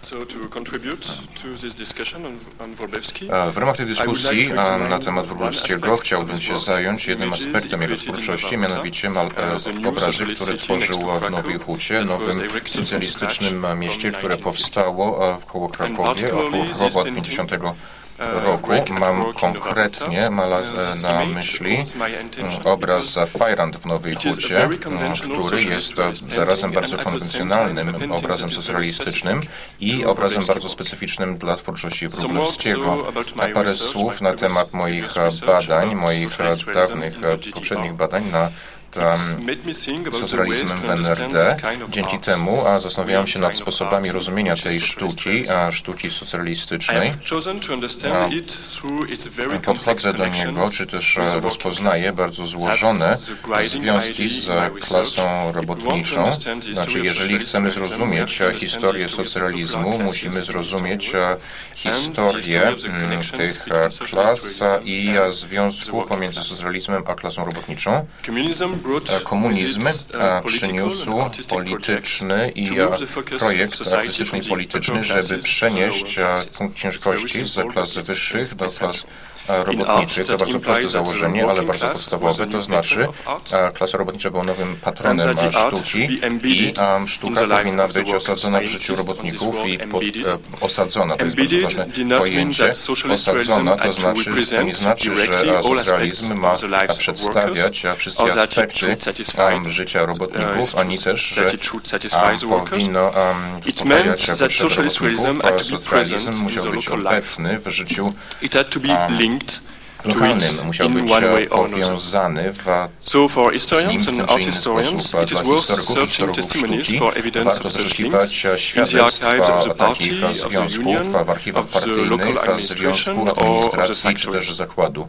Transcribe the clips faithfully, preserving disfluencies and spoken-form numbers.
W ramach tej dyskusji na temat Wróblewskiego chciałbym się zająć jednym aspektem jego twórczości, mianowicie obrazy, które tworzył w Nowej Hucie, nowym socjalistycznym mieście, które powstało koło Krakowie, około Krakowa od pięćdziesiątego roku. Mam konkretnie na myśli obraz Fajrant w Nowej Hucie, który jest zarazem bardzo konwencjonalnym obrazem socjalistycznym i obrazem bardzo specyficznym dla twórczości Wróblewskiego. A parę słów na temat moich badań, moich dawnych, poprzednich badań na socjalizmem w N R D. Dzięki temu a zastanawiałem się nad sposobami rozumienia tej sztuki, a sztuki socjalistycznej. A podchodzę do niego, czy też rozpoznaję bardzo złożone związki z klasą robotniczą. Znaczy, jeżeli chcemy zrozumieć historię socjalizmu, musimy zrozumieć historię tych klas i związku pomiędzy socjalizmem a klasą robotniczą. Komunizm przyniósł polityczny i projekt artystyczny i polityczny, żeby przenieść punkt ciężkości z klas wyższych do klas robotniczych. To bardzo proste założenie, ale bardzo podstawowe. To znaczy, klasa robotnicza była nowym patronem sztuki i sztuka powinna być osadzona w życiu robotników i pod, osadzona, to jest bardzo ważne pojęcie. Osadzona to znaczy, to nie znaczy, że socjalizm ma przedstawiać wszystkie aspekty życia robotników, ani też, że powinno uspokajać potrzeby robotników. Socjalizm musiał być obecny w życiu lokalnym, musiał być powiązany w nim w ten czy inny sposób. Dla historyków i historygów sztuki warto zaszukiwać świadectw takich związków w archiwach partyjnych, związku, administracji czy też zakładu.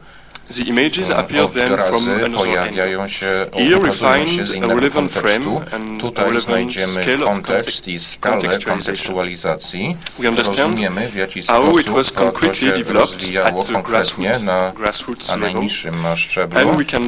Obrazy pojawiają się, pokazują się z innego kontekstu. Tutaj znajdziemy kontekst i skalę kontekstualizacji. Rozumiemy, w jaki sposób to się rozwijało konkretnie na, na najniższym szczeblu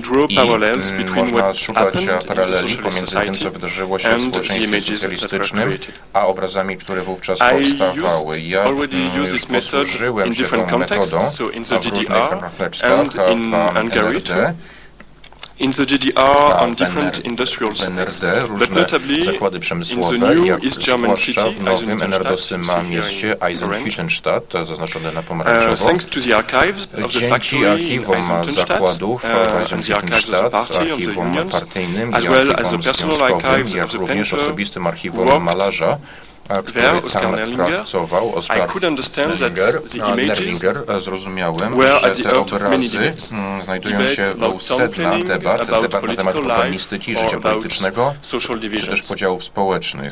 i można szukać paraleli pomiędzy tym, co wydarzyło się w społeczeństwie socjalistycznym, a obrazami, które wówczas powstawały. Ja już posłużyłem się tą metodą w różnych kontekstach. in Hungary too. In the G D R on different industrial sites, but notably zakłady przemysłowe, in the new jak East German city, w nowym enerdowskim mieście Eisenhüttenstadt, zaznaczone na pomarańczowo. Uh, thanks to the archives of the Dzięki archiwum zakładów w Eisenhüttenstadt, archiwum partyjnym i archiwum związkowym, jak również osobistym archiwum malarza, który tam pracował, Oskar Nerlinger, Nerlinger, zrozumiałem, że te obrazy znajdują się u sedna debat, debat na temat urbanistyki, życia politycznego, czy też podziałów społecznych.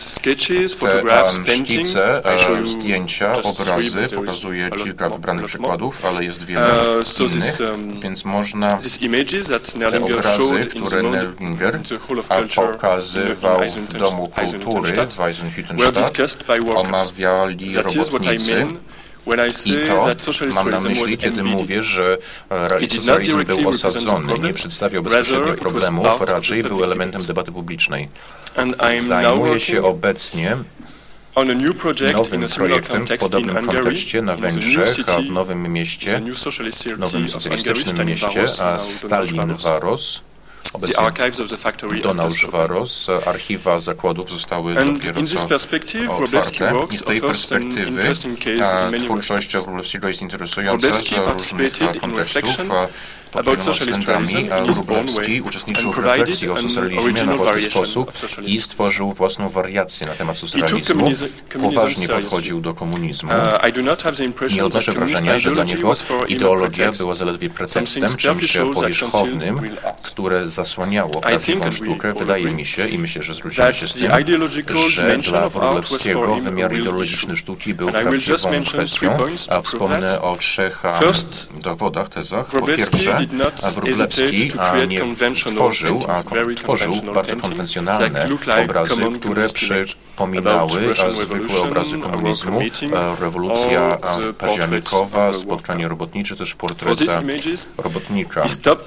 Te szkice, zdjęcia, obrazy, pokazuję kilka wybranych przykładów, ale jest wiele innych, więc można te obrazy, które Nerlinger pokazywał w Domu Kultury w Eisenhüttenstadt, omawiali robotnicy. I to mam na myśli, kiedy mówię, że socjalizm był osadzony, nie przedstawiał bezpośrednio problemów, raczej był elementem debaty publicznej. Zajmuję się obecnie nowym projektem w podobnym kontekście na Węgrzech, a w nowym mieście, nowym socjalistycznym mieście, a Stalin-Varos. Obecnie Donauż-Varos, archiwa zakładów zostały dopiero co otwarte i z tej perspektywy twórczość Wróblewskiego jest interesująca z różnych kontekstów. Pod wieloma względami Wróblewski uczestniczył w refleksji o socjalizmie na własny sposób i stworzył własną wariację na temat socjalizmu. Poważnie podchodził do komunizmu. Nie odnoszę wrażenia, że dla niego ideologia była zaledwie pretekstem, czymś powierzchownym, które zasłaniało prawdziwą sztukę. Wydaje mi się, i myślę, że zwrócimy się z tym, że dla Wróblewskiego wymiar ideologiczny sztuki był prawdziwą kwestią. A wspomnę o trzech dowodach, tezach. Po pierwsze, Wróblewski nie tworzył, a tworzył bardzo konwencjonalne obrazy, które przypominały zwykłe obrazy komunizmu, rewolucja październikowa, spotkanie robotnicze, też portret robotnika.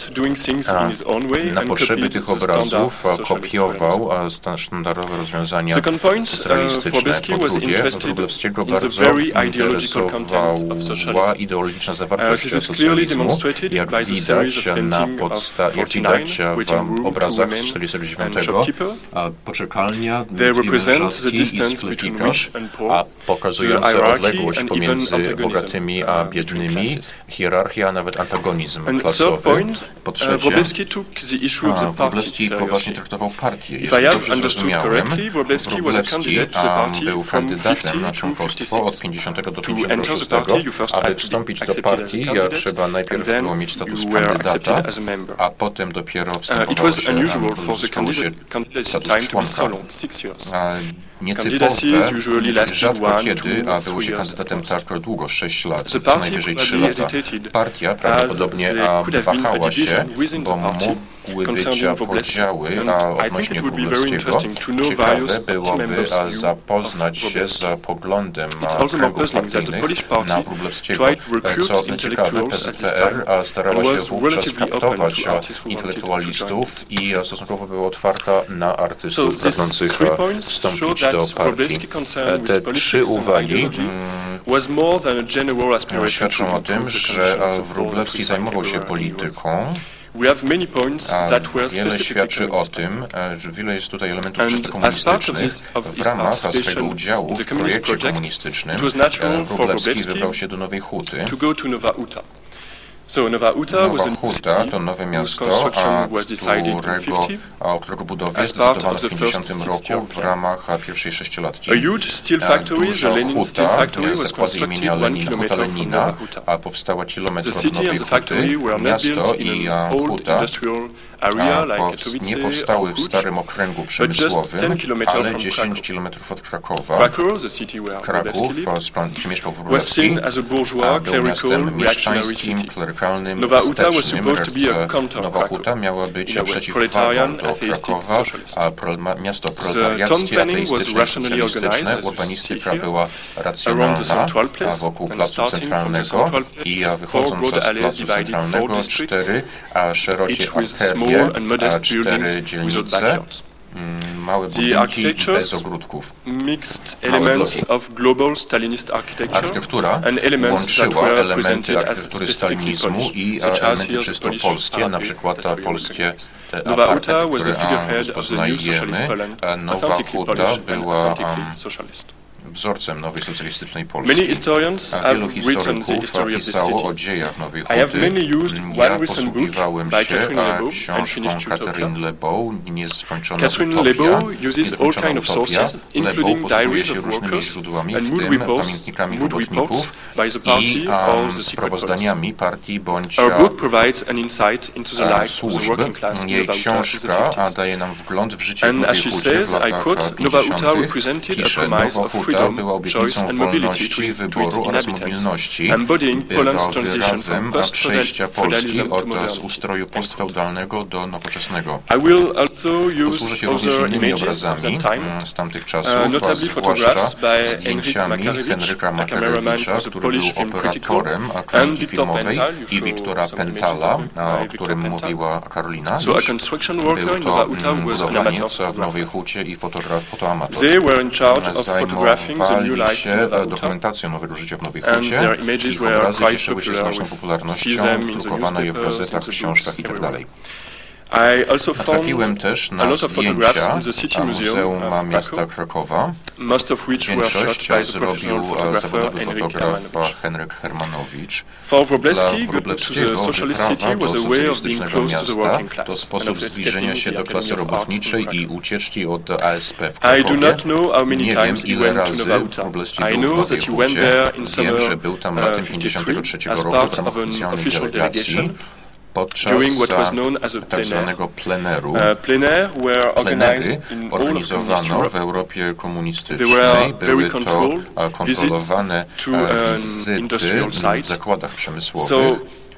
Na potrzeby tych obrazów kopiował sztandarowe rozwiązania socjalistyczne. Po drugie, Wróblewskiego bardzo interesowała ideologiczna zawartość socjalizmu. Jak widać, na podsta- jak widać w obrazach z tysiąc dziewięćset czterdziestego dziewiątego, poczekalnia, dwie mężatki i sklepikarz, a pokazujące odległość pomiędzy bogatymi a biednymi, hierarchia, a nawet antagonizm klasowy. Po trzecie, Wróblewski poważnie traktował partię. Jeśli dobrze zrozumiałem, Wróblewski był kandydatem na członkostwo od pięćdziesiątego do pięćdziesiątego szóstego. Aby wstąpić do partii, trzeba najpierw było mieć status kandydata, a potem dopiero wstępowało się, uzyskało się status członka. Nietypowe, rzadko kiedy a było się kandydatem tak długo, sześć lat, co najwyżej trzy lata. Partia prawdopodobnie wahała się, bo mogły być podziały odnośnie Wróblewskiego. Ciekawe byłoby zapoznać się z poglądem kręgów partyjnych na Wróblewskiego. Co o tym ciekawe, P Z P R starała się wówczas kaptować intelektualistów i stosunkowo była otwarta na artystów pragnących wstąpić do partii. Te trzy uwagi świadczą o tym, że Wróblewski zajmował się polityką. Wiele świadczy o tym, że wiele jest tutaj elementów czysto komunistycznych. W ramach swojego udziału w projekcie komunistycznym Wróblewski wybrał się do Nowej Huty. Nowa Huta to nowe miasto, którego, o którego budowie zdecydowano w pięćdziesiątym roku w ramach pierwszej sześciolatki. Duża huta, zakłady imienia Lenina, Huta Lenina, a powstała kilometr od Nowej Huty. Miasto i huta nie powstały w starym okręgu przemysłowym, ale dziesięć kilometrów od Krakowa. Kraków, gdzie mieszkał Wróblewski, był miastem mieszczańskim, klerykalnym, wstecznym. Nowa Huta miała być przeciwwagą do Krakowa, a pro, miasto proletariackie, ateistyczne, socjalistyczne. Urbanistyka była racjonalna wokół Placu Centralnego i wychodząc z Placu Centralnego cztery szerokie arterie, a cztery dzielnice, małe budynki bez ogródków. Architektura łączyła elementy architektury stalinizmu i elementy czysto polskie, na przykład polskie aparty, które rozpoznajemy. Nowa Huta była wzorcem nowej socjalistycznej Polski. Wielu historyków pisało o dziejach Nowej Huty. Ja posługiwałem się książką Catherine Lebeau, Nieskończona utopia. Nieskończona utopia. Lebeau posługuje się różnymi źródłami, w tym pamiętnikami robotników i um, sprawozdaniami partii bądź służb. Jej książka daje nam wgląd w życie w Nowej Hucie w latach pięćdziesiątych. Pisze, Nowa Huta była obietnicą wolności, wyboru oraz mobilności. Była wyrazem przejścia Polski od ustroju postfeudalnego do nowoczesnego. Posłużę się również innymi obrazami z tamtych czasów, a zwłaszcza zdjęciami Henryka Mackerewicza, który był operatorem kroniki filmowej, i Wiktora Pentala, o którym mówiła Karolina. Był to budowlaniec w Nowej Hucie i fotograf, fotoamator. Zajmowali się dokumentacją nowego życia w Nowej Hucie. Ich obrazy cieszyły się znaczną popularnością, drukowano je w gazetach, książkach itd. Natrafiłem też na zdjęcia Muzeum Miasta Krakowa. Większość zrobił zawodowy fotograf Henryk Hermanowicz. Dla Wróblewskiego wyprawa do socjalistycznego miasta to sposób zbliżenia się do klasy robotniczej i ucieczki od A S P w Krakowie. Nie wiem, ile razy Wróblewski był w Nowej Hucie. Wiem, że był tam latem pięćdziesiątego trzeciego roku w ramach oficjalnej delegacji. Podczas tak zwanego pleneru. Plenery organizowano w Europie komunistycznej. Były to kontrolowane wizyty w zakładach przemysłowych.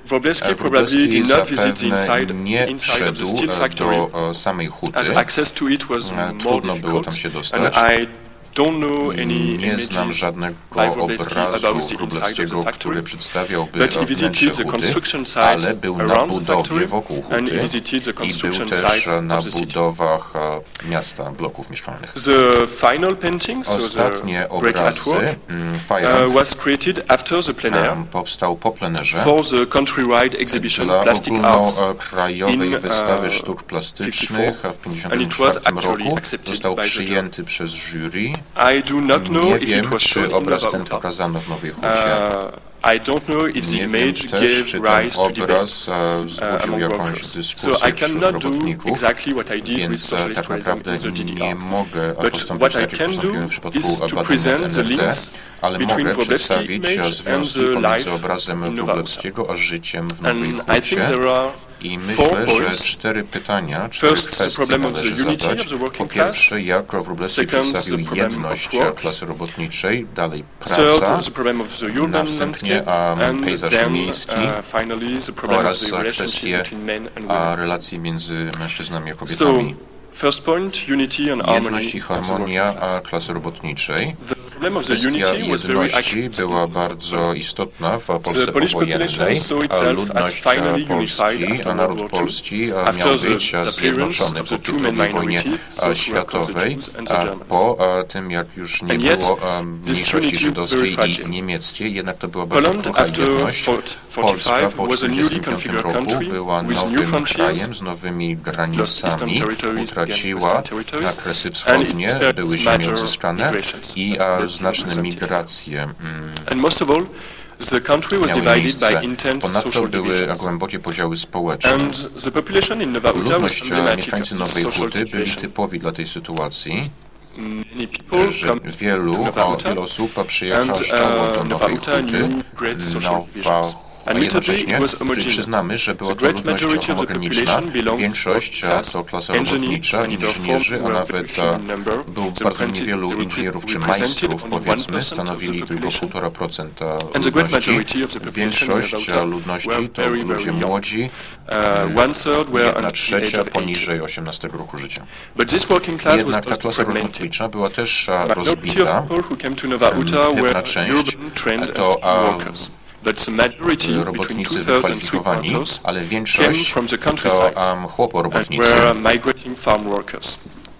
Wróblewski probably did not visit the inside, the inside of the steel factory, do samej huty. as access to it was more Trudno było tam difficult, się and dostać. I don't know any Nie znam images żadnego by Wróblewski about obrazu the inside of Wróblewskiego, the factory, który przedstawiałby but he visited wnętrze the huty, construction ale site był na around the budowie factory wokół and he huty visited the i był construction też sites na of the city. budowach e, miasta, bloków mieszkalnych. The final painting, so Ostatnie the break obrazy, artwork, mm, uh, Fajrant, was created after the plein air um, powstał po plenerze for the countrywide exhibition dla Plastic Arts ogólnokrajowej in, wystawy uh, sztuk plastycznych w and it was pięćdziesiątym czwartym actually roku. accepted Został by the przyjęty przez jury. I do not know Nie if wiem, it was shown czy in obraz Nowa ten Huta. pokazano w Nowej Hucie. Uh, I don't know if the Nie image wiem też, gave czy ten rise to debate obraz e, uh, wzbudził among jakąś workers. So dyskusję I wśród cannot do robotników, exactly what I did with więc e, socialist tak tourism naprawdę in the G D nie R. mogę But postąpić what I tak, jak can do postąpiłem w przypadku is to badań present the N R D, links ale between mogę Wróblewski przedstawić image and związki the pomiędzy life obrazem in Nowa Huta. Wróblewskiego a życiem w Nowej And I think Hucie. there are I four myślę, że points. cztery pytania, cztery First, the kwestie problem of the należy unity zadać. of the working Po pierwsze, class. jak Wróblewski Second, przedstawił the problem jedność of work. klasy robotniczej, dalej praca, Third, the problem of the urban następnie landscape, um, and pejzaż then miejski uh, finally the problem of oraz the relationship kwestie between men and a, women. relacji między mężczyznami a So, kobietami. first point, unity and harmony Jedność i of the working harmonia class. a klasy robotniczej. The problem of the Kwestia unity was very jedności acute. była bardzo istotna w The Polsce Polish powojennej, population saw a itself as ludność finally unified Polski, after a World naród War Two, Polski a after miał the być disappearance zjednoczony of the po two main drugiej wojnie minorities, Social światowej, Jews and the a Germans. po a, tym jak już nie And yet, było a, mniejszości unity żydowskiej very i fragile. niemieckiej, jednak to była bardzo Poland krucha after jedność. Polska po was a newly czterdziestym piątym configured roku country była with new nowym frontiers, krajem z nowymi granicami, territories utraciła again Western territories, Kresy and Wschodnie, experienced były ziemią major odzyskane migrations i that a, were znaczne represented. migracje mm, And most of all, the country was miały divided miejsce. by intense Ponadto social były divisions. głębokie podziały społeczne. And the population in Nowa Huta was Ludność, emblematic of mieszkańcy this Nowej social Huty byli situation. typowi dla tej sytuacji, Many people że come wielu, to Nowa o, Huta wiele osób and przyjechało do uh, Nowa Nowej Huta Huty, knew great social Nowa divisions. a Admittedly, jednocześnie it was homogeneous. przyznamy, że była The to great ludność majority of the homogeniczna. population belonged Większość to working to klasa class. robotnicza, Engineers, and inżynierzy, a were nawet very few in number. było The bardzo repre- niewielu the repre- inżynierów czy represented majstrów, only one powiedzmy, percent of the stanowili tylko population. półtora procent And the great ludności. majority of the population in Większość Nowa Huta ludności were to very, ludzie very young. młodzi, Uh, one third were jedna under the age trzecia of eight. poniżej osiemnastego roku życia. But this working class was Jednak ta also klasa fragmented. robotnicza była też a, Majority of rozbita. people who came to Nowa Huta Pewna were część urban trained to, and skilled a, workers. But the majority, between robotnicy two-thirds and wykwalifikowani, three-quarters, ale came większość from the to countryside um, chłoporobotnicy, and were migrating farm workers.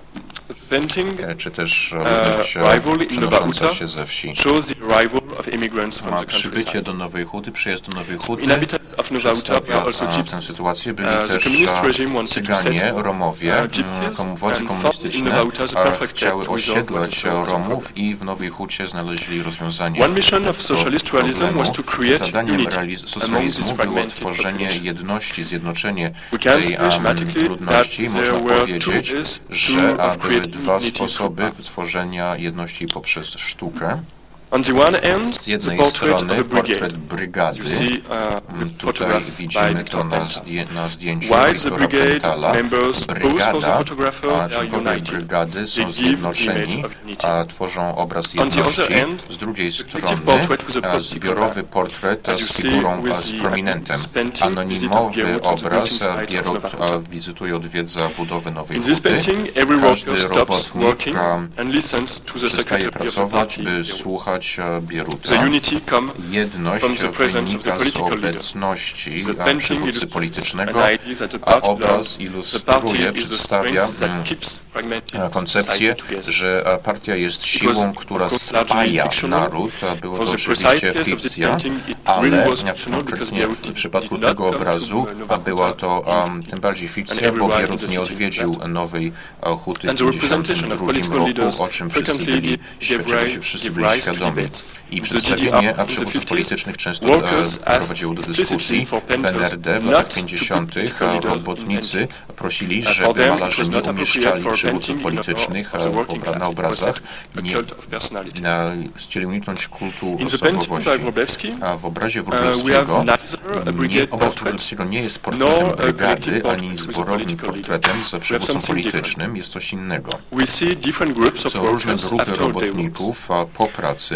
The painting czy też uh, ludność rival in Nowa przenosząca Huta się ze wsi. shows the arrival of immigrants from Ma the przybycie countryside. do Nowej Huty, przyjazd do Nowej Huty Inhabitants of Nowa Huta were przedstawia also a, tę gypsies. sytuację. Byli Uh, the też communist a, regime wanted to Cyganie, settle Romowie, uh, gypsies komu- władze and found in komunistyczne Nowa Huta the a, perfect chciały place to resolve what osiedlać is solved the Romów problem. i w Nowej Hucie znaleźli rozwiązanie One mission of tego socialist realism problemu. was to create Zadaniem unity realiz- among socjalizmu this było fragmented tworzenie population. jedności, zjednoczenie We can tej say um, schematically ludności. that there Można were powiedzieć, two ways że to a, of były creating dwa unity sposoby through art. tworzenia jedności poprzez sztukę. On the one end, Z the jednej portrait of strony a brigade. portret brygady. You see Mm, uh, Tutaj photograph by widzimy Victor to na, Penta. zdję na zdjęciu While the Wiktora brigade Pentala. members pose for the Brygada, photographer, a they are członkowie united. brygady są They give the zjednoczeni, image of unity. a tworzą obraz On the jedności. other end, Z drugiej the strony collective portrait with a a, political zbiorowy back. portret As you z see figurą, with a, z the prominentem. painting, Anonimowy visit of obraz, Bierut on the Bierut site of Nowa Huta. wizytuje, odwiedza budowę Nowej In this Huty. painting, every Każdy worker stops robotnik working a, and listens to the przestaje secretary of the pracować, party. by słuchać a, Bieruta. The unity come Jedność from the presence of the wynika z political leader. obecności The a, painting przywódcy illustrates politycznego, an idea that the a party obraz belongs. The ilustruje, party is the przedstawia strength that mm, keeps fragmented a, koncepcję, society together. że a, partia jest was, siłą, of która course, largely spaja fictional. naród. A było For to the oczywiście precise case of this fikcja, painting, it ale really was w- fictional because konkretnie Bierut w did przypadku not tego come to obrazu Nowa a była Huta to um, in tym bardziej and fikcja, bo everyone in Bierut the nie city odwiedził fled. Nowej a, Huty w And the representation tysiąc dziewięćset of pięćdziesiątym political roku, leaders o czym wszyscy frequently byli, gave czego się rise, wszyscy gave byli rise to świadomi. debate. I The G D przedstawienie R a of the przywódców fifties, politycznych często workers e, prowadziło do asked dyskusji. explicitly for W painters N R D w not latach to pięćdziesiątych put political leaders robotnicy in prosili, Uh, for żeby them, it malarze was nie not appropriate umieszczali for przywódców painting in politycznych of the e, working na class. It was obrazach. a Nie, cult of personality. na, chcieli uniknąć kultu In the painting by osobowości. Wróblewski, A w obrazie uh, we Wróblewskiego have neither a nie, brigade obraz portrait Wróblewskiego nie jest nor portretem a brygady, collective ani portrait with a zborowym political leader. portretem za We have przywódcą something politycznym. Jest coś innego. We see different groups of Są różne workers grupy after all day works. robotników a po pracy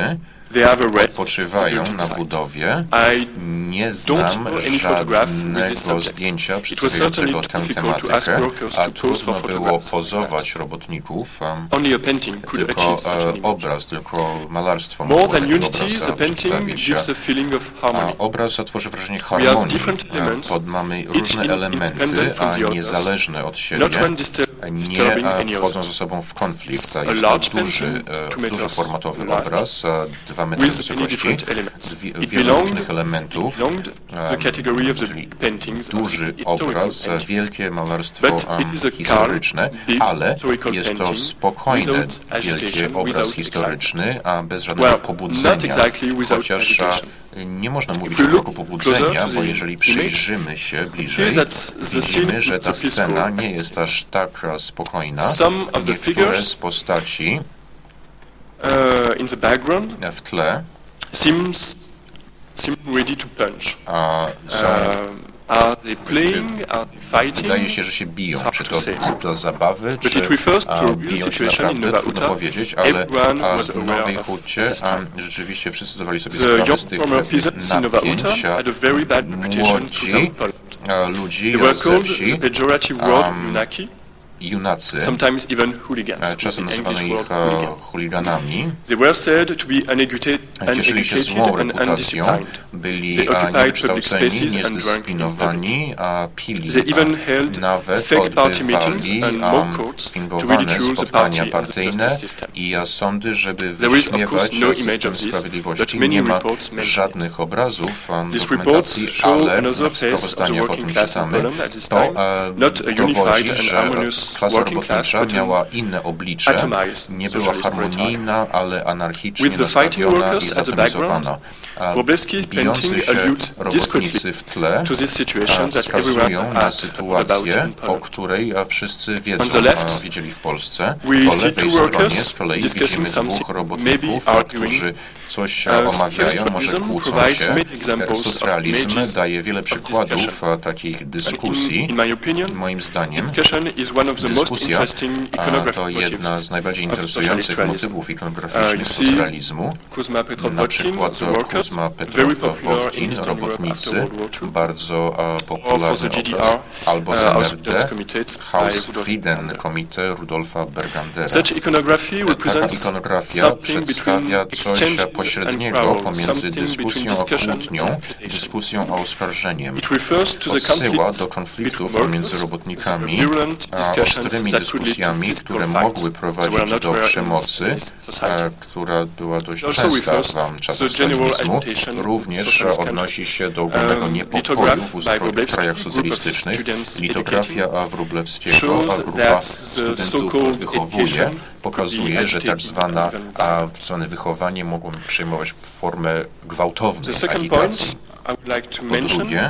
odpoczywają na budowie. Nie znam żadnego zdjęcia przedstawiającego tę tematykę, a trudno było pozować robotników. Tylko obraz, tylko malarstwo mogło takiego obraza przedstawić. A obraz tworzy wrażenie harmonii. Pod, mamy różne elementy, a niezależne od siebie, nie wchodzą ze sobą w konflikt. Jest to duży, dużoformatowy obraz, dwa metry wysokości, z wielu różnych elementów, czyli duży obraz, wielkie malarstwo historyczne, ale jest to spokojny, wielki obraz historyczny, a bez żadnego pobudzenia, chociaż nie można mówić o kroku pobudzenia, bo jeżeli przyjrzymy się bliżej, widzimy, że ta scena nie jest aż tak spokojna. Niektóre z postaci w tle a są Are they playing? Are they fighting? Wydaje się, że się biją, czy to dla zabawy, czy a, biją się naprawdę, trudno powiedzieć, ale a, w Nowej Hucie a, rzeczywiście wszyscy zdawali sobie sprawę z tych napięć. Młodzi a, ludzi ze wsi, junacy, czasem nazywano ich chuliganami, cieszyli się złą reputacją, byli niewykształceni, niezdyscyplinowani, a pili, a nawet odbywali fingowane spotkania partyjne i sądy, żeby wyśmiewać system sprawiedliwości. Nie ma żadnych obrazów, dokumentacji, ale w sprawozdaniach o tym czytamy. To dowodzi, że klasa robotnicza miała inne oblicze, nie była harmonijna, ale anarchicznie nastawiona i zatemonizowana. Bijący się robotnicy w tle wskazują na sytuację, o której wszyscy wiedzą, wiedzieli w Polsce. Po lewej stronie z kolei widzimy dwóch robotników, którzy coś omawiają, może kłócą się. Socjalizm daje wiele przykładów takich dyskusji. Moim zdaniem dyskusja to jedna z najbardziej interesujących motywów ikonograficznych socjalizmu. Na przykład Kuzma Petrow-Wodkin, robotnicy, bardzo popularny obraz, albo Z M R D, Hausfrieden Komitee Rudolfa Bergandera. Taka ikonografia przedstawia coś pośredniego pomiędzy dyskusją a kłótnią, dyskusją a oskarżeniem. Odsyła do konfliktów pomiędzy robotnikami, a ostrymi dyskusjami, które mogły prowadzić do przemocy, która była dość częsta w czasach stalinizmu. Również odnosi się do ogólnego niepokoju w krajach socjalistycznych. Litografia Wróblewskiego, a grupa studentów wychowuje, pokazuje, że tak zwana, a, zwane wychowanie mogło przyjmować formę gwałtownej agitacji. Po drugie,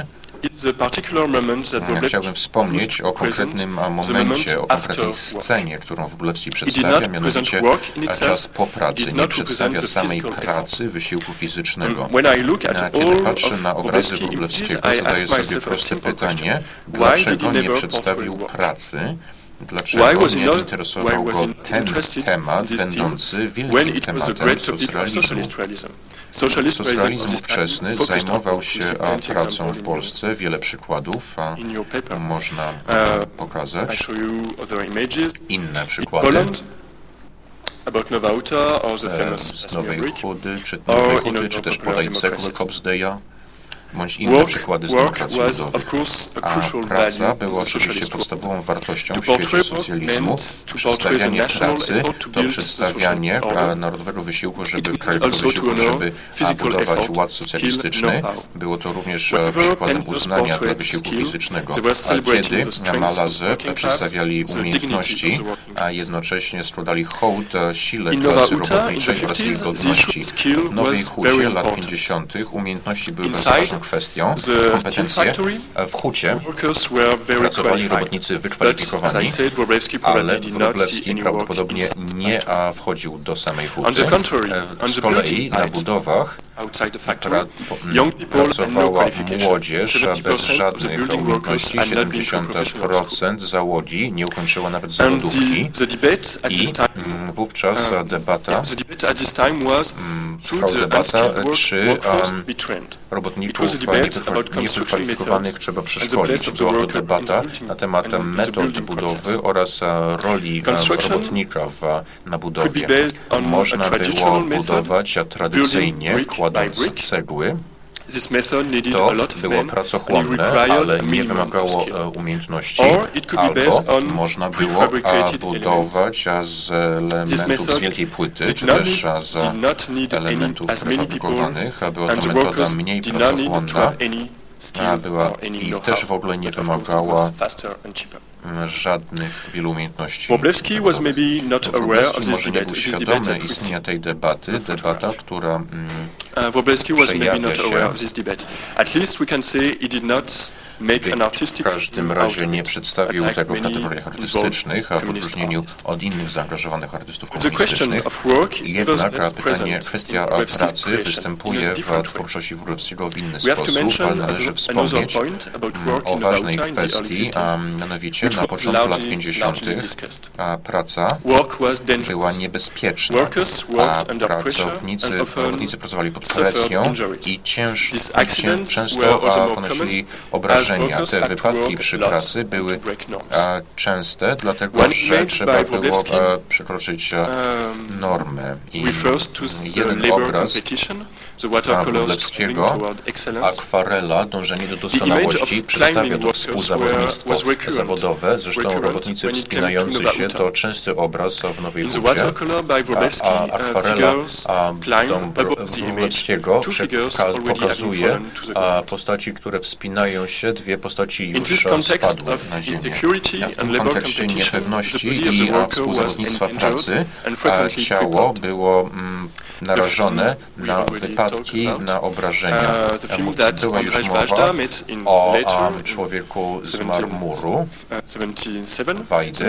chciałbym wspomnieć o konkretnym momencie, o konkretnej scenie, którą Wróblewski przedstawia, mianowicie czas po pracy. Nie przedstawia samej pracy, wysiłku fizycznego. Kiedy patrzę na obrazy Wróblewskiego, zadaję sobie proste pytanie, dlaczego nie przedstawił pracy? Dlaczego nie interesował go ten temat, będący wielkim tematem socjalizmu? Socjalizm ówczesny zajmował się pracą w Polsce. Wiele przykładów można pokazać. Inne przykłady. Z Nowej Huty, czy Nowej Huty, czy też podaj cegły Kobzdeja, bądź inne przykłady z demokracji ludowych. A praca była oczywiście podstawową wartością w świecie socjalizmu. Przedstawianie pracy to przedstawianie narodowego wysiłku, żeby krajowego wysiłku, żeby budować ład socjalistyczny. Było to również przykładem uznania dla wysiłku fizycznego. A kiedy malarze przedstawiali umiejętności, a jednocześnie składali hołd sile klasy robotniczej oraz jej godności. W Nowej Hucie lat pięćdziesiątych umiejętności były bardzo ważną kwestią, kompetencje. W hucie pracowali robotnicy wykwalifikowani, ale Wróblewski prawdopodobnie nie wchodził do samej huty. Z kolei na budowach pra, pracowała młodzież bez żadnych umiejętności, siedemdziesiąt procent załogi nie ukończyło nawet zawodówki i mm, wówczas debata, mm, trwała debata, czy um, robotników niewykwalifikowanych trzeba przeszkolić. Była to debata na temat metod budowy oraz roli robotnika w, na budowie. Można było budować tradycyjnie, kładąc cegły. To było pracochłonne, ale nie wymagało umiejętności, albo można było budować z elementów z wielkiej płyty, czy też z elementów prefabrykowanych. Była to metoda mniej pracochłonna, a była i też w ogóle nie wymagała żadnych wielu umiejętności. Wróblewski was maybe not aware of this może nie debate. był This świadomy debate istnienia tej debaty, debata, która mm, uh, Wróblewski was maybe not się. aware of this debate. At least we can say he did not make an artistic w każdym razie nie przedstawił tego w kategoriach artystycznych, a w odróżnieniu od innych zaangażowanych artystów komunistycznych. Jednak pytanie, kwestia pracy występuje w twórczości Wróblewskiego w inny sposób, ale należy wspomnieć o ważnej kwestii, a mianowicie na początku lat pięćdziesiątych praca była niebezpieczna, a pracownicy, pracownicy pracowali pod presją i cięż, cię, często ponosili obrażenia. Te wypadki przy pracy były a, częste, dlatego że trzeba było a, przekroczyć a, normę. I jeden obraz Wróblewskiego, akwarela, dążenie do doskonałości, przedstawia to współzawodnictwo zawodowe. Zresztą robotnicy wspinający się to częsty obraz w Nowej Hucie, a, a akwarela Wróblewskiego pokazuje a, postaci, które wspinają się, dwie postaci już spadły na ziemię. W tym kontekście niepewności i współzawodnictwa pracy a ciało było mm, narażone na wypadki, na obrażenia. Była już mowa o um, człowieku z marmuru, Wajdy.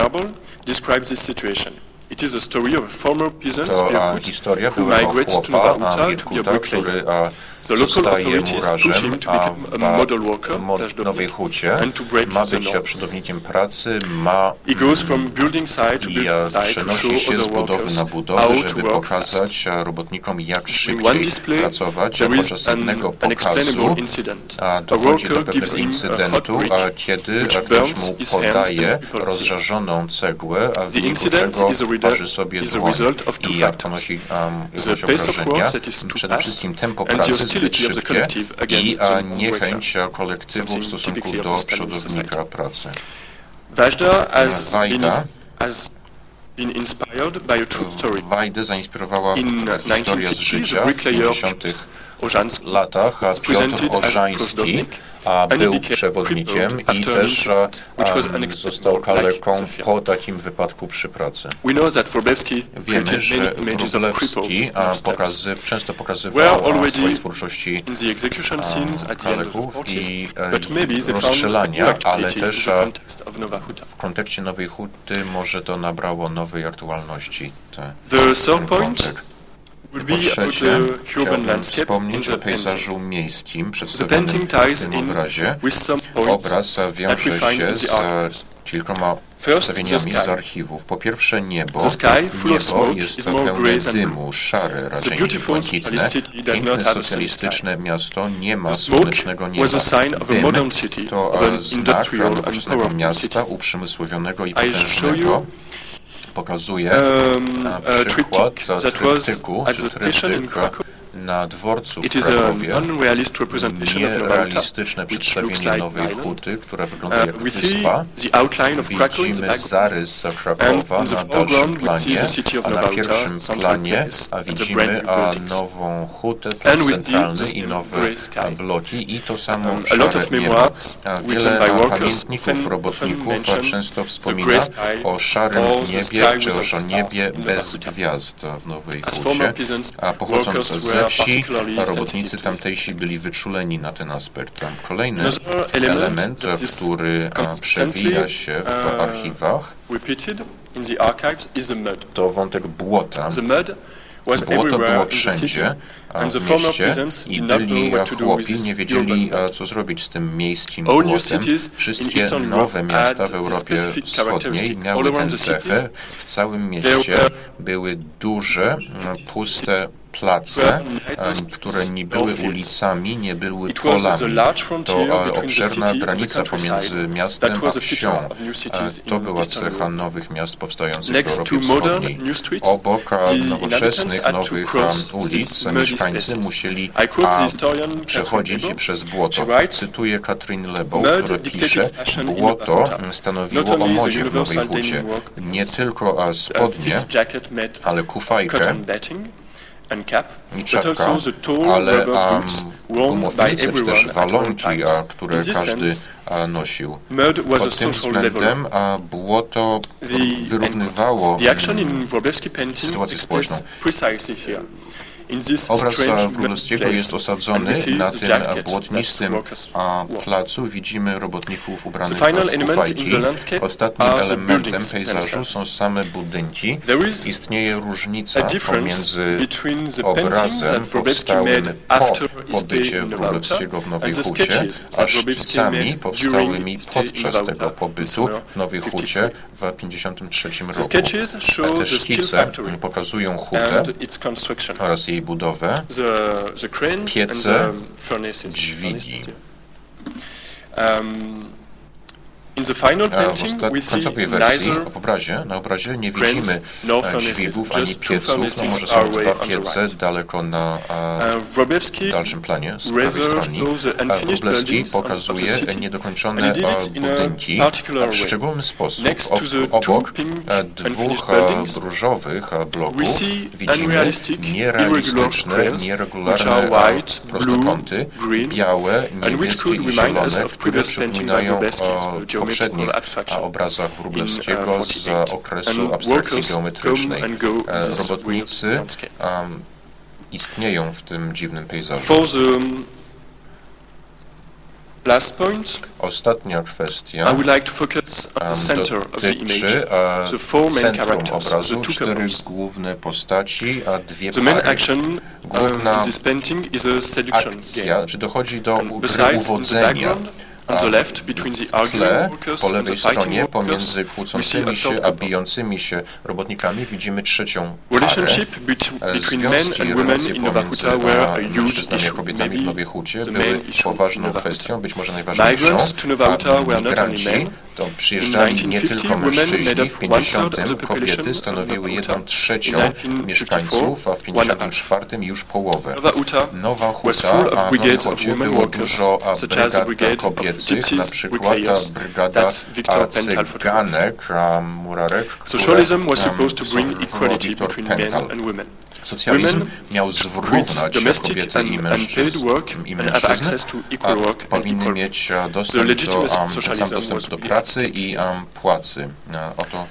To historia byłego chłopa, Birkuta, który a, zostaje murarzem, a w Nowej Hucie ma być przodownikiem pracy, ma i przenosi się z budowy na budowę, żeby pokazać robotnikom, jak szybciej pracować. Podczas jednego pokazu dochodzi do pewnego incydentu, kiedy ktoś mu podaje rozżarzoną cegłę, a w wyniku czego parzy sobie dłoń i jak ponosi jakieś obrażenia. Przede wszystkim tempo pracy zbyt szybkie i a niechęć kolektywu w stosunku do przodownika pracy. Wajda Wajdę zainspirowała historia z życia w pięćdziesiątych latach. Piotr Orzański a był przewodnikiem i też um, został kaleką po takim wypadku przy pracy. Wiemy, że Wróblewski pokazy, często pokazywał w swojej twórczości um, kaleków i e, rozstrzelania, ale też w kontekście Nowej Huty może to nabrało nowej aktualności. Te, ten wątek. Po trzecie, chciałbym wspomnieć o pejzażu miejskim przedstawionym w tym obrazie. Obraz wiąże się z kilkoma przedstawieniami z archiwów. Po pierwsze niebo. Niebo jest pełne dymu, szare, raczej niż błękitne. Piękne socjalistyczne miasto nie ma słonecznego nieba. Dym to znak nowoczesnego miasta, uprzemysłowionego i potężnego. Pokazuje um, przykład tryptyku, czy tryptyk na dworcu w Krakowie. Nierealistyczne przedstawienie Nowej Huty, która wygląda jak wyspa. Widzimy zarys Krakowa na dalszym planie, a na pierwszym planie widzimy nową hutę, plac centralny i nowe bloki i to samo szare niebo. Wiele pamiętników robotników często wspomina o szarym niebie, czy też o niebie bez gwiazd w Nowej Hucie, a pochodząc ze wsi, robotnicy tamtejsi byli wyczuleni na ten aspekt. Kolejny element, który przewija się w archiwach, to wątek błota. Błoto było wszędzie w mieście i byli chłopi nie wiedzieli, co zrobić z tym miejskim błotem. Wszystkie nowe miasta w Europie Wschodniej miały tę cechę. W całym mieście były duże, puste place, które nie były ulicami, nie były polami. To obszerna granica pomiędzy miastem a wsią. To była cecha nowych miast powstających w Europie Wschodniej. Obok nowoczesnych, nowych ulic mieszkańcy musieli przechodzić przez błoto. Cytuję Katrin Lebow, która pisze: błoto stanowiło o modzie w Nowej Hucie. Nie tylko spodnie, ale kufajkę i czapka, ale um, gumownice czy też walonki, a, które każdy a, nosił. Pod tym względem a, błoto wyrównywało sytuację społeczną. Obraz Wróblewskiego jest osadzony na tym błotnistym placu. Widzimy robotników ubranych w kufajki. Ostatnim elementem pejzażu są same budynki. Istnieje różnica pomiędzy obrazem powstałym po pobycie Wróblewskiego w Nowej Hucie, a szkicami powstałymi podczas tego pobytu w Nowej Hucie w tysiąc dziewięćset pięćdziesiątym trzecim roku. Te szkice pokazują hutę oraz jej budowę, piece, dźwigi. W końcowej wersji w obrazie, na obrazie nie widzimy dźwigów ani pieców, no może są dwa piece daleko na dalszym planie, z prawej strony. Wróblewski pokazuje niedokończone budynki w szczególny sposób. Obok dwóch różowych bloków widzimy nierealistyczne, nieregularne prostokąty, białe, niebieskie i zielone, które przypominają o poprzednich obrazach Wróblewskiego z okresu abstrakcji geometrycznej. Robotnicy um, istnieją w tym dziwnym pejzażu. Last point. Ostatnia kwestia I would like to focus on the center of the image, the four main characters, obrazu, the two cztery couples. główne postaci, a dwie The main pary. action Główna um, in this painting is a seduction akcja, game. czy dochodzi do Besides, in the uwodzenia. background, on the left, between the W arguing tle, workers po and the lewej fighting stronie, workers, pomiędzy we see kłócącymi a się third a couple. bijącymi się robotnikami widzimy trzecią parę. Relationship between men Związki, and women relacje in Nowa pomiędzy Huta were a huge mężczyznami a issue, kobietami w Nowej maybe Hucie the były main issue poważną in Nowa kwestią, Huta. być może najważniejszą. Migrants to Nowa Huta A were not only migranci men. to przyjeżdżali nie tylko mężczyźni. W pięćdziesiątym kobiety stanowiły jedną trzecią mieszkańców, a w pięćdziesiątym czwartym już połowę. Nowa Huta, a w Nowej Hucie było dużo brygad kobiecych, na przykład brygada cyganek, murarek, Socialism was supposed to bring equality between men and women. Socjalizm miał zrównać kobiety i mężczyzn, i mężczyzn a powinny mieć dostęp do, um, sam dostęp do pracy i um, płacy. Oto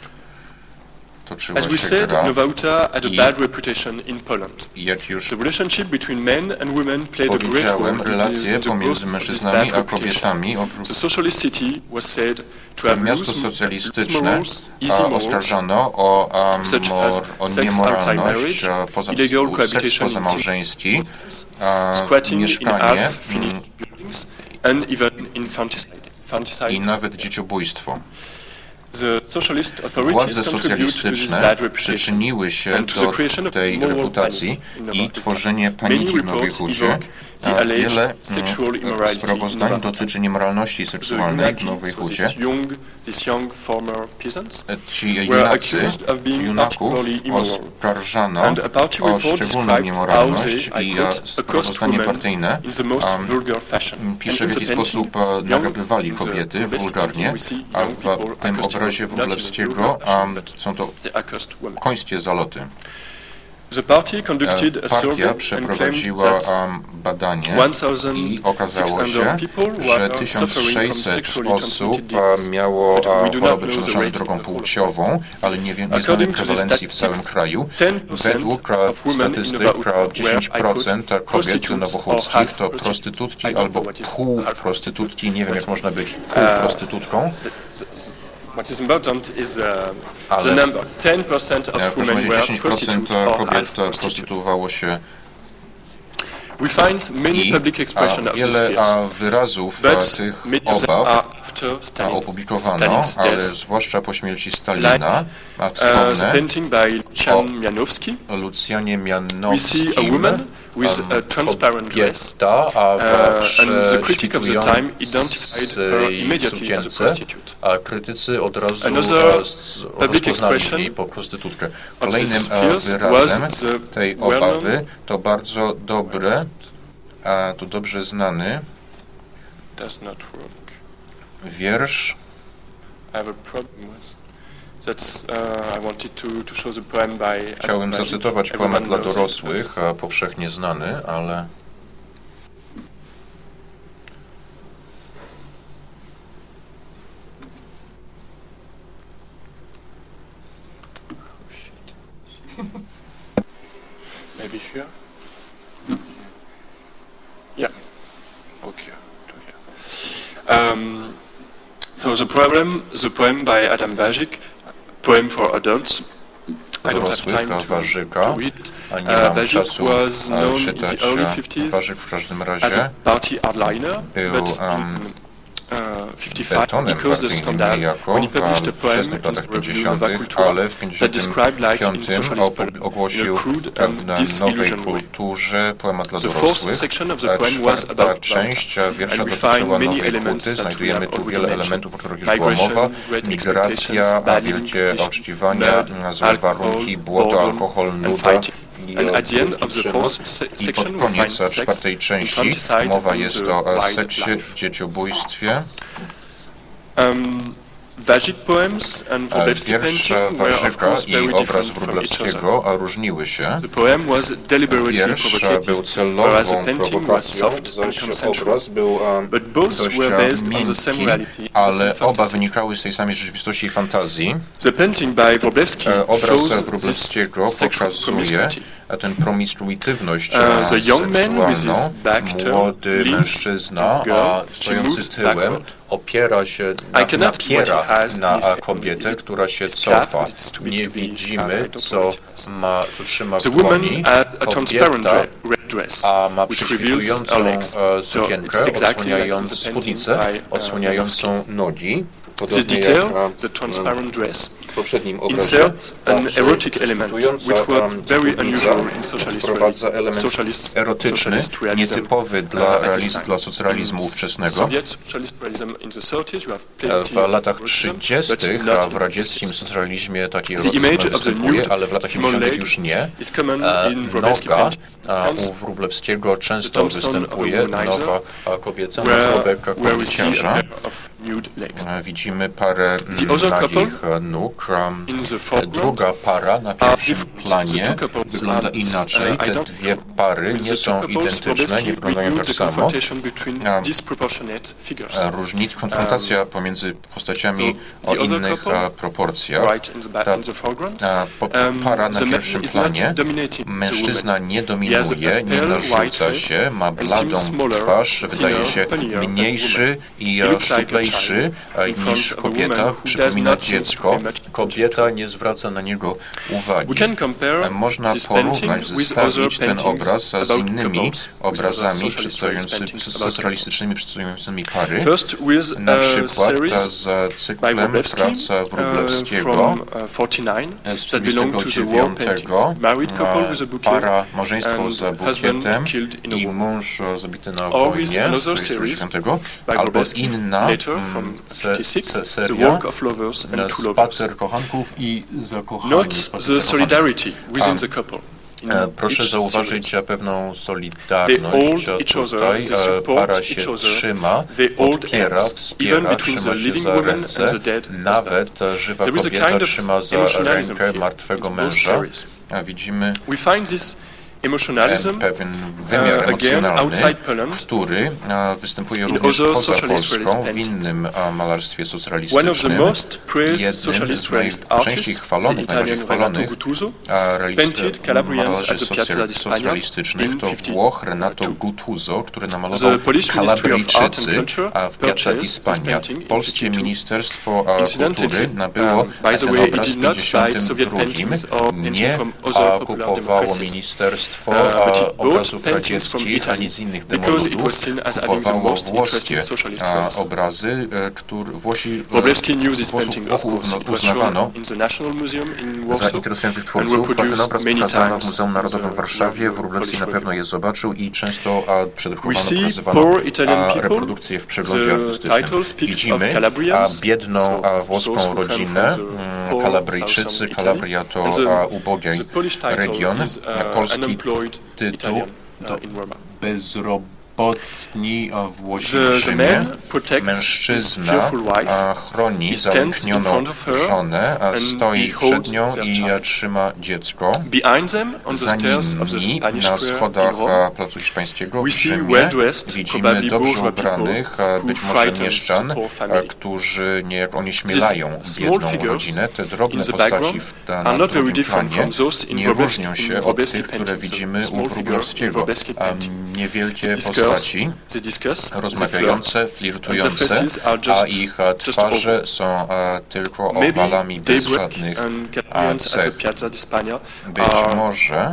toczyła As we się said, gra. Nowa Huta had a I bad reputation in Poland. Jak już The relationship between men and women played a great role powiedziałem, in the, relacje in the pomiędzy growth of this mężczyznami bad a reputation. kobietami The socialist city was said to have miasto loose socjalistyczne morals, easy a, morals, oskarżano o, um, such mor, as o sex outside niemoralność, marriage, a, poza, illegal seks cohabitation in pozamałżeński, a, squatting in mieszkanie half-finished mm, buildings, and even infanticide. infanticide. i nawet dzieciobójstwo. The socialist authorities Władze contribute to this socjalistyczne bad reputation przyczyniły się and to the do creation of tej moral reputacji panic in Nowa i Huta. tworzenie paniki Many w Nowej reports Hucie. evoke the A alleged wiele sexual mm, immorality in sprawozdań Nowa Huta. dotyczy niemoralności The seksualnej w Junaki, Nowej so Hucie. these young, these young former peasants, Ci were junacy, accused of being junaków particularly immoral. oskarżano And a party o report szczególną described how niemoralność they, I i quote, accosted sprawozdanie women partyjne in the most um, vulgar fashion. pisze, And w in jaki the sposób painting, e, nagrabywali young- in the kobiety Wróblewski wulgarnie, painting we see a young w people tym accosting obrazie women, not in a Wróblewskiego vulgar fashion, um, but są to they accosted women. końskie zaloty. The party conducted a survey Partia and przeprowadziła claimed that um, badanie i okazało się, że tysiąc sześćset osób miało chorobę przenoszoną drogą płciową, ale nie, wiem, nie znamy prewalencji w całym kraju. Według statystyk dziesięć procent kobiet nowochódzkich to prostytutki albo półprostytutki. Nie wiem, jak można być półprostytutką. What is important is uh, the number. ten percent of women were prostitutes or half prostytuowało się. We find many public expression of these fears, wyrazów but tych many of them obaw are after Stalin's, opublikowano, Stalin's ale death. zwłaszcza po śmierci Stalina. Like, a wspomnę uh, the painting by Lucjan Mianowski. o Lucjanie We Mianowskim. see a woman with a transparent dress, a uh, and the critic of the time identified her immediately as a prostitute. A krytycy od razu Another public rozpoznali expression jej po prostytutkę. of Kolejnym these fears wyrazem was the tej obawy to bardzo dobre, a tu dobrze znany does not work. wiersz. I have a problem with that's uh, I wanted to to show the poem by Chciałem zacytować poemat dla dorosłych, a powszechnie znany, ale maybe here. Yeah. Okay. Um, so the poem, the poem by Adam Ważyk, poem for adults. I don't have time to, to read. Uh, Ważyk was known in the early fifties as a party hardliner, but in uh, fifty-five he caused a scandal when he published a poem in the review Nowa Kultura that described life in socialist Poland in a crude and disillusioned way. The fourth section of the poem was about Część wiersza dotyczyła nowej huty. Znajdujemy tu wiele elementów, o których już była mowa. Migracja, wielkie oczekiwania, złe warunki, błoto, alkohol, nuda. I pod koniec czwartej części mowa jest o seksie, dzieciobójstwie. Um, Ważyk poems and Wróblewski painting were of course very different from each other. różniły się. The poem was deliberately provocative, whereas the painting was soft and consensual. But both were based on the same reality, ale oba wynikały z tej samej rzeczywistości i fantazji. The painting by Wróblewski shows Wróblewskiego pokazuje tę promiskuitywność uh, the young man with his back młody mężczyzna, a stojący tyłem opiera się, na, napiera na kobietę, która się cofa. Nie widzimy, co ma, co trzyma w dłoni kobieta, a ma prześwitującą sukienkę, odsłaniającą spódnicę, odsłaniającą nogi. The detail, the transparent dress, inserts an erotic element, which was very unusual in socialist realism. Socialist, erotyczny, nietypowy dla, realizm, dla socjalizmu ówczesnego. W latach trzydziestych w radzieckim socjalizmie taki erotyzm występuje, ale w latach pięćdziesiątych już nie. Noga u Wróblewskiego często występuje, nowa kobieca, nadrobek kobieciarza. Widzimy parę nagich nóg. Druga para na pierwszym planie wygląda inaczej. Te dwie pary nie są identyczne, nie wyglądają tak samo. Różnic, konfrontacja pomiędzy postaciami o innych proporcjach. Ta para na pierwszym planie, mężczyzna nie dominuje, nie narzuca się, ma bladą twarz, wydaje się mniejszy i szczuplejszy niż kobieta, przypomina dziecko. Kobieta nie zwraca na niego uwagi. Można porównać, zestawić ten obraz z innymi obrazami socjalistycznymi przedstawiającymi pary, na przykład z cyklem prac Wróblewskiego z czterdziestego dziewiątego, para małżeństwo z bukietem i mąż zabity na wojnie z czterdziestego dziewiątego, albo inna seria Spacer kochanków i zakochani. Proszę zauważyć pewną solidarność. Tutaj para się trzyma, odpiera, wspiera, trzyma się za ręce. Nawet żywa kobieta trzyma za rękę martwego męża. Widzimy pewien wymiar emocjonalny, który występuje również poza Polską w innym malarstwie socjalistycznym. Jednym z najczęściej chwalonych, najbardziej chwalonych malarzy socjalistycznych to Włoch Renato Guttuso, który namalował Kalabryjczycy w Piazza di Spagna. Polskie Ministerstwo Kultury nabyło ten obraz w pięćdziesiątym drugim. Nie okupowało ministerstwo obrazów radzieckich ani z innych demoludów, kupowało włoskie obrazy, które Włosi, Włochów uznawano za interesujących twórców. Ten obraz pokazano w Muzeum Narodowym w Warszawie, Wróblewski na pewno je zobaczył i często przedrukowano, pokazywano reprodukcje w przeglądzie artystycznym. Widzimy biedną włoską rodzinę, Kalabryjczycy. Kalabria to ubogi region. Polski tytuł to bezrobotni Włosi w Rzymie. Mężczyzna chroni zauknioną żonę, stoi przed nią i trzyma dziecko. Za nimi na schodach Placu Hiszpańskiego w Rzymie widzimy dobrze ubranych, być może mieszczan, którzy niejako onieśmielają biedną rodzinę. Te drobne postaci na drugim planie nie różnią się od tych, które widzimy u Wróblewskiego. Niewielkie postaci rozmawiające, flirtujące, a ich twarze są tylko owalami bez żadnych cech. Być może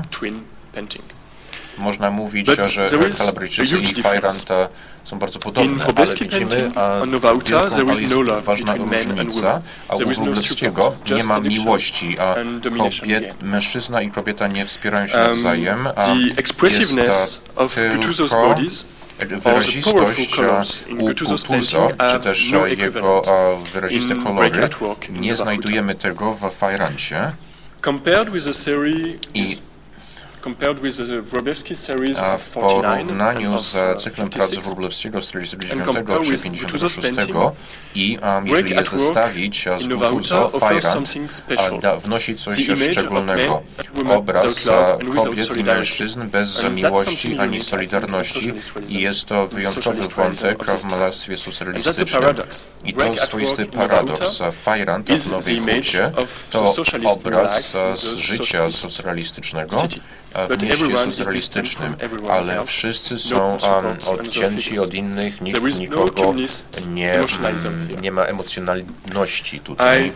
można mówić, że Kalabryjczycy i Fajrant są bardzo podobne, ale widzimy wielką, ale jest ważna różnica, a u Wróblewskiego nie ma miłości, a kobiet, mężczyzna i kobieta nie wspierają się nawzajem, a jest tylko wyrazistość u Guttuso, czy też jego wyraziste kolory. Nie znajdujemy tego w Fajrancie. I w porównaniu z cyklem prac Wróblewskiego z czterdziestego dziewiątego czy pięćdziesiątego szóstego i um, jeżeli je zestawić z Guttuso, Fajrant wnosi coś szczególnego. Obraz kobiet i mężczyzn bez miłości ani solidarności i jest to wyjątkowy wątek w malarstwie socjalistycznym. I to swoisty paradoks. Fajrant w Nowej Hucie to obraz z życia socjalistycznego w mieście socjalistycznym, ale wszyscy są um, odcięci od innych, nikt nikogo nie, nie ma emocjonalności tutaj.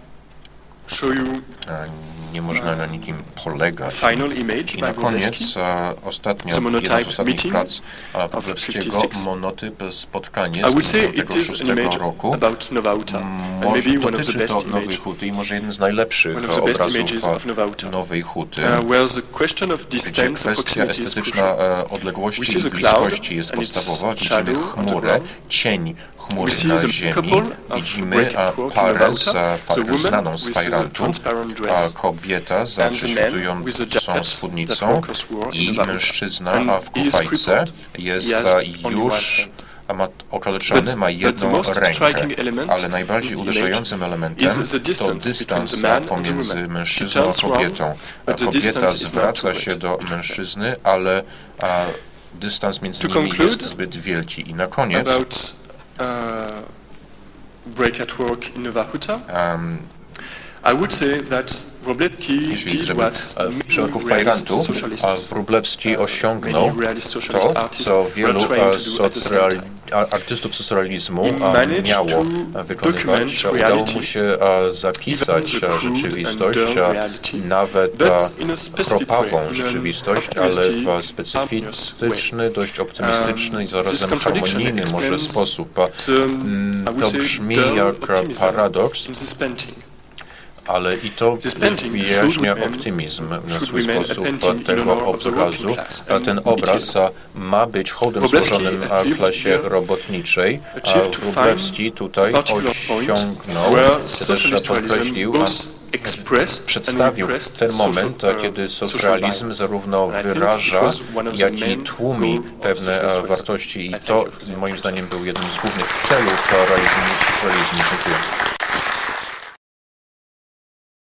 Nie można na nikim polegać. I na koniec ostatnia, jedna z ostatnich prac Wróblewskiego, monotyp, spotkanie z tysiąc dziewięćset pięćdziesiątego szóstego roku. Może dotyczy to Nowej Huty i może jeden z najlepszych obrazów Nowej Huty, gdzie kwestia estetyczna odległości i bliskości jest podstawowa. Widzimy chmurę, cień chmury na ziemi, widzimy parę z, znaną z Fajrantu, kobieta z prześwitującą spódnicą i mężczyzna w kufajce jest już okaleczony, ma jedną rękę, ale najbardziej uderzającym elementem to dystans pomiędzy mężczyzną a kobietą. Kobieta zwraca się do mężczyzny, ale dystans między nimi jest zbyt wielki. I na koniec um, Jeśli żeby w przypadku Fajrantu Wróblewski osiągnął to, co wielu socreal, artystów socrealizmu miało wykonywać, udało mu się zapisać rzeczywistość, nawet propawą rzeczywistość, ale w specyfistyczny, dość optymistyczny i zarazem harmonijny może sposób. To brzmi jak paradoks, ale i to wyjaśnia optymizm na swój sposób tego obrazu. Ten obraz ma być hołdem złożonym klasie robotniczej, a Wróblewski tutaj osiągnął, czy też podkreślił, przedstawił ten moment, kiedy socrealizm zarówno wyraża, jak i tłumi pewne wartości i to moim zdaniem był jednym z głównych celów realizmu socrealizmu. Dziękuję.